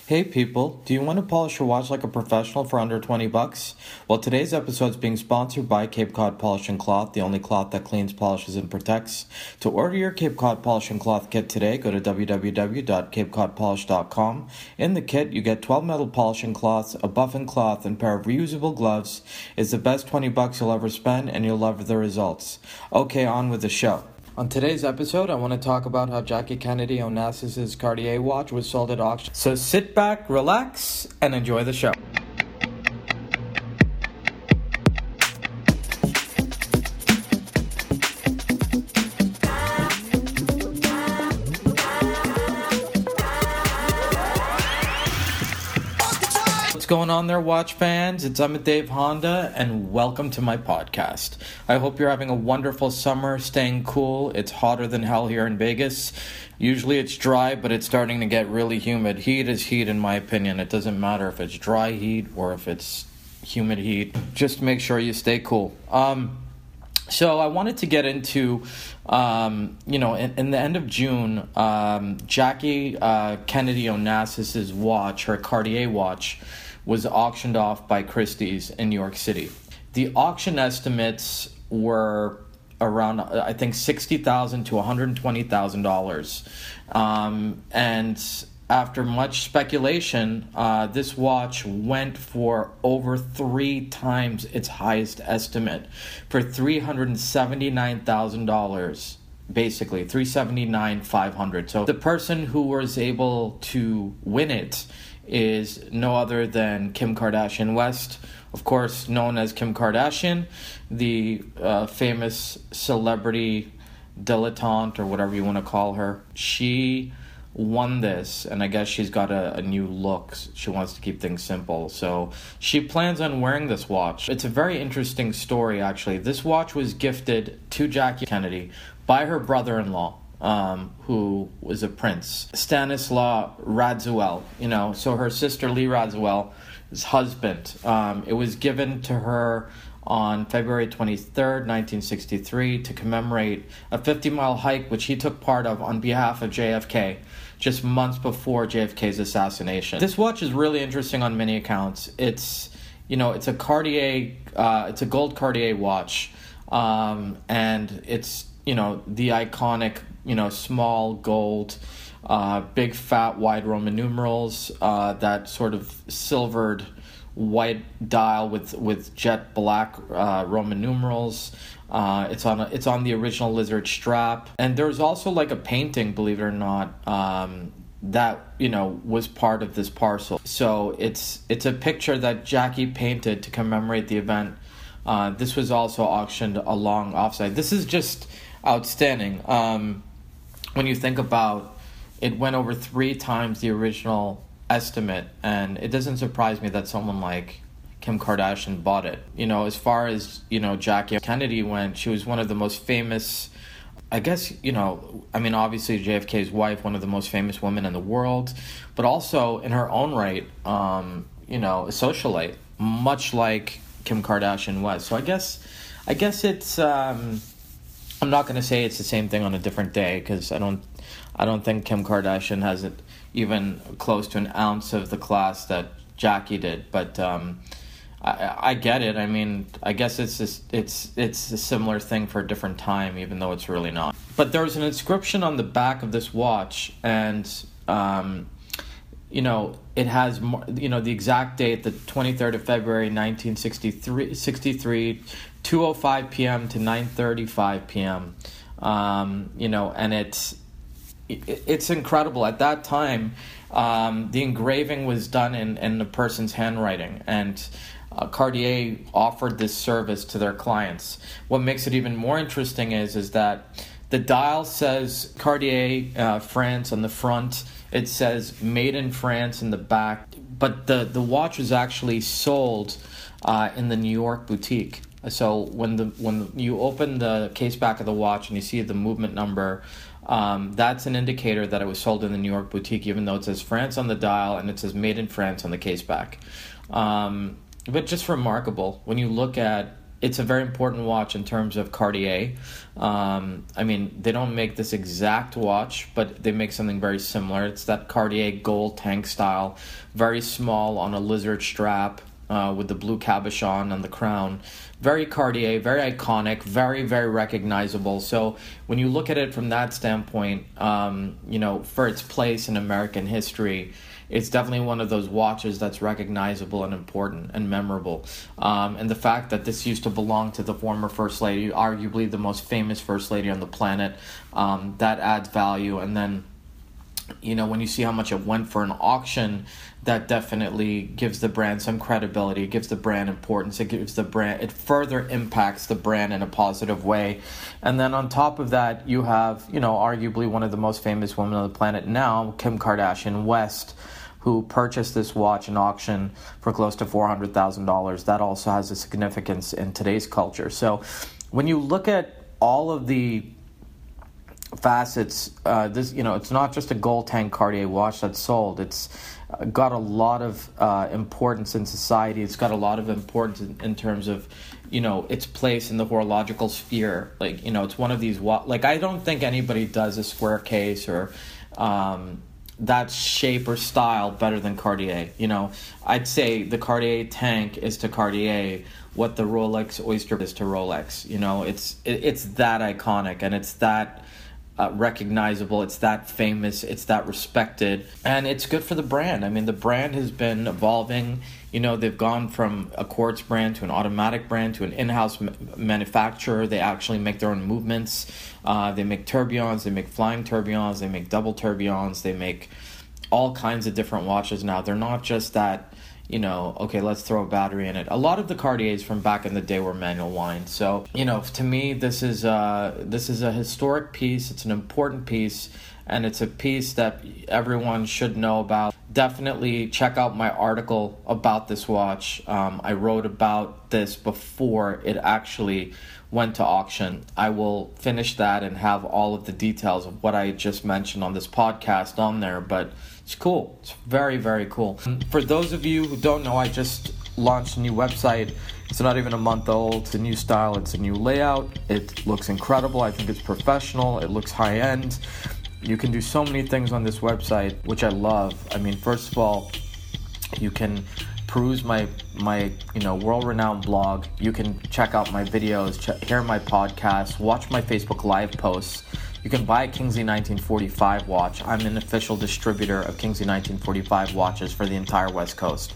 Hey people, do you want to polish your watch like a professional for under $20? Well, today's episode is being sponsored by Cape Cod Polishing Cloth, the only cloth that cleans, polishes, and protects. To order your Cape Cod Polishing Cloth kit today, go to www.capecodpolish.com. In the kit, you get 12 metal polishing cloths, a buffing cloth, and a pair of reusable gloves. It's the best $20 you'll ever spend, and you'll love the results. Okay, on with the show. On today's episode, I want to talk about how Jackie Kennedy Onassis' Cartier watch was sold at auction. So sit back, relax, and enjoy the show. What's going on there, watch fans? It's Dave Honda, and welcome to my podcast. I hope you're having a wonderful summer, staying cool. It's hotter than hell here in Vegas. Usually it's dry, but it's starting to get really humid. Heat is heat, in my opinion. It doesn't matter if it's dry heat or if it's humid heat. Just make sure you stay cool. So I wanted to get into, in the end of June, Jackie Kennedy Onassis' watch, her Cartier watch, was auctioned off by Christie's in New York City. The auction estimates were around, I think, $60,000 to $120,000. And after much speculation, this watch went for over 3 times its highest estimate, for $379,000. Basically, $379,500. So the person who was able to win it is no other than Kim Kardashian West, of course known as Kim Kardashian, the famous celebrity dilettante, or whatever you want to call her. She won this, and I guess she's got a new look. She wants to keep things simple, so she plans on wearing this watch. It's a very interesting story, actually. This watch was gifted to Jackie Kennedy by her brother-in-law, who was a prince, Stanislaw Radziwill. So her sister Lee Radziwill's husband. It was given to her on February 23rd, 1963, to commemorate a 50-mile hike which he took part of on behalf of JFK, just months before JFK's assassination. This watch is really interesting on many accounts. It's a Cartier, it's a gold Cartier watch, and it's the iconic, small gold, big fat wide Roman numerals, that sort of silvered white dial with jet black Roman numerals. It's on the original lizard strap, and there's also like a painting, believe it or not, that was part of this parcel. So it's a picture that Jackie painted to commemorate the event. This was also auctioned along offsite. This is just outstanding. When you think about it, went over 3 times the original estimate, and it doesn't surprise me that someone like Kim Kardashian bought it. As far as Jackie Kennedy went, she was one of the most famous, I guess, obviously JFK's wife, one of the most famous women in the world, but also in her own right, a socialite, much like Kim Kardashian was. So I guess it's I'm not going to say it's the same thing on a different day, because I don't think Kim Kardashian has it even close to an ounce of the class that Jackie did. But I get it. I mean, I guess it's a similar thing for a different time, even though it's really not. But there was an inscription on the back of this watch, and it has the exact date, the 23rd of February 1963, 2:05 p.m. to 9:35 p.m. And it's incredible. At that time, the engraving was done in the person's handwriting, and Cartier offered this service to their clients. What makes it even more interesting is that the dial says Cartier France on the front. It says made in France in the back, but the watch was actually sold in the New York boutique. So when you open the case back of the watch and you see the movement number, that's an indicator that it was sold in the New York boutique, even though it says France on the dial and it says made in France on the case back. But just remarkable when you look at it's a very important watch in terms of Cartier. I mean, they don't make this exact watch, but they make something very similar. It's that Cartier gold tank style, very small on a lizard strap, with the blue cabochon on the crown. Very Cartier, very iconic, very, very recognizable. So when you look at it from that standpoint, for its place in American history, it's definitely one of those watches that's recognizable and important and memorable. And the fact that this used to belong to the former First Lady, arguably the most famous First Lady on the planet, that adds value. And then, when you see how much it went for an auction, that definitely gives the brand some credibility, gives the brand importance, it further impacts the brand in a positive way. And then on top of that, you have, arguably one of the most famous women on the planet now, Kim Kardashian West, who purchased this watch in auction for close to $400,000. That also has a significance in today's culture. So when you look at all of the facets, it's not just a gold tank Cartier watch that's sold. It's got a lot of importance in society. It's got a lot of importance in terms of, its place in the horological sphere. It's one of these, I don't think anybody does a square case or that shape or style better than Cartier. I'd say the Cartier tank is to Cartier what the Rolex Oyster is to Rolex. It's that iconic, and it's that recognizable, it's that famous, it's that respected, and it's good for the brand. I mean, the brand has been evolving. They've gone from a quartz brand to an automatic brand to an in-house manufacturer. They actually make their own movements. They make tourbillons, they make flying tourbillons, they make double tourbillons, they make all kinds of different watches now. They're not just that, okay, let's throw a battery in it. A lot of the Cartiers from back in the day were manual wind. So, to me, this is a historic piece. It's an important piece, and it's a piece that everyone should know about. Definitely check out my article about this watch. I wrote about this before it actually went to auction. I will finish that and have all of the details of what I just mentioned on this podcast on there, but it's cool. It's very, very cool. For those of you who don't know, I just launched a new website. It's not even a month old. It's a new style. It's a new layout. It looks incredible. I think it's professional. It looks high-end. You can do so many things on this website, which I love. I mean, first of all, you can peruse my world-renowned blog. You can check out my videos, hear my podcast, watch my Facebook Live posts. You can buy a Kingsley 1945 watch. I'm an official distributor of Kingsley 1945 watches for the entire West Coast.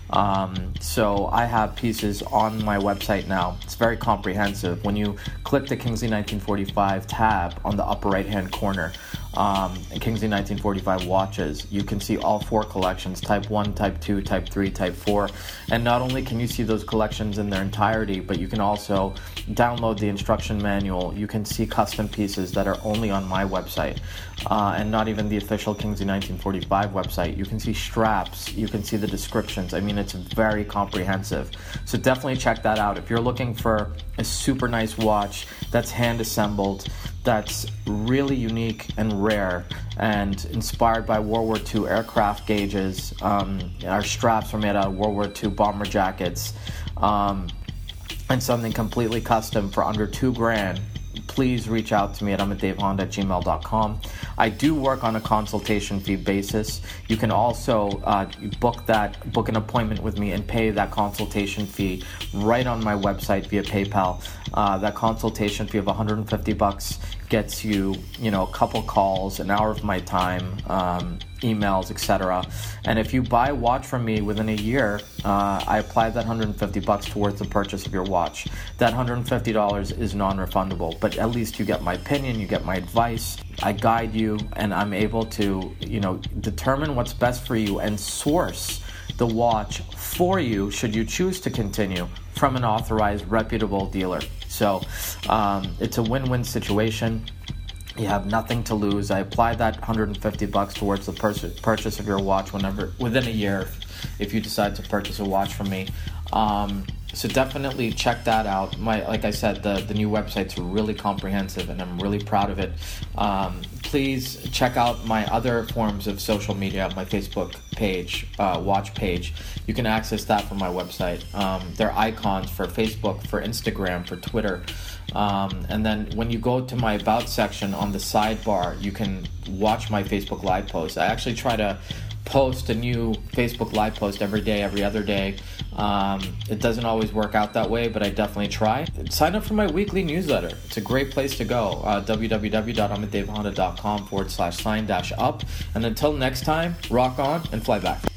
So I have pieces on my website now. It's very comprehensive. When you click the Kingsley 1945 tab on the upper right-hand corner, Kingsley 1945 watches, you can see all four collections, Type 1, Type 2, Type 3, Type 4. And not only can you see those collections in their entirety, but you can also download the instruction manual. You can see custom pieces that are only on my website, and not even the official Kingsley 1945 website. You can see straps, you can see the descriptions. I mean, it's very comprehensive. So definitely check that out. If you're looking for a super nice watch that's hand assembled, that's really unique and rare and inspired by World War II aircraft gauges. Our straps were made out of World War II bomber jackets, and something completely custom for under $2,000. Please reach out to me at imadavehonda@gmail.com. I do work on a consultation fee basis. You can also book an appointment with me and pay that consultation fee right on my website via PayPal. That consultation fee of $150 gets you, a couple calls, an hour of my time, emails, etc. And if you buy a watch from me within a year, I apply that $150 towards the purchase of your watch. That $150 is non-refundable, but at least you get my opinion, you get my advice. I guide you, and I'm able to, determine what's best for you and source the watch for you should you choose to continue from an authorized, reputable dealer. So it's a win-win situation. You have nothing to lose. I apply that $150 towards the purchase of your watch within a year if you decide to purchase a watch from me. So definitely check that out. Like I said, the new website's really comprehensive, and I'm really proud of it. Please check out my other forms of social media, my Facebook page, watch page. You can access that from my website. There are icons for Facebook, for Instagram, for Twitter. And then when you go to my About section on the sidebar, you can watch my Facebook Live posts. I actually try to post a new Facebook Live post every day, every other day. It doesn't always work out that way, but I definitely try. Sign up for my weekly newsletter. It's a great place to go. www.amitdavehonda.com/sign-up. And until next time, rock on and fly back.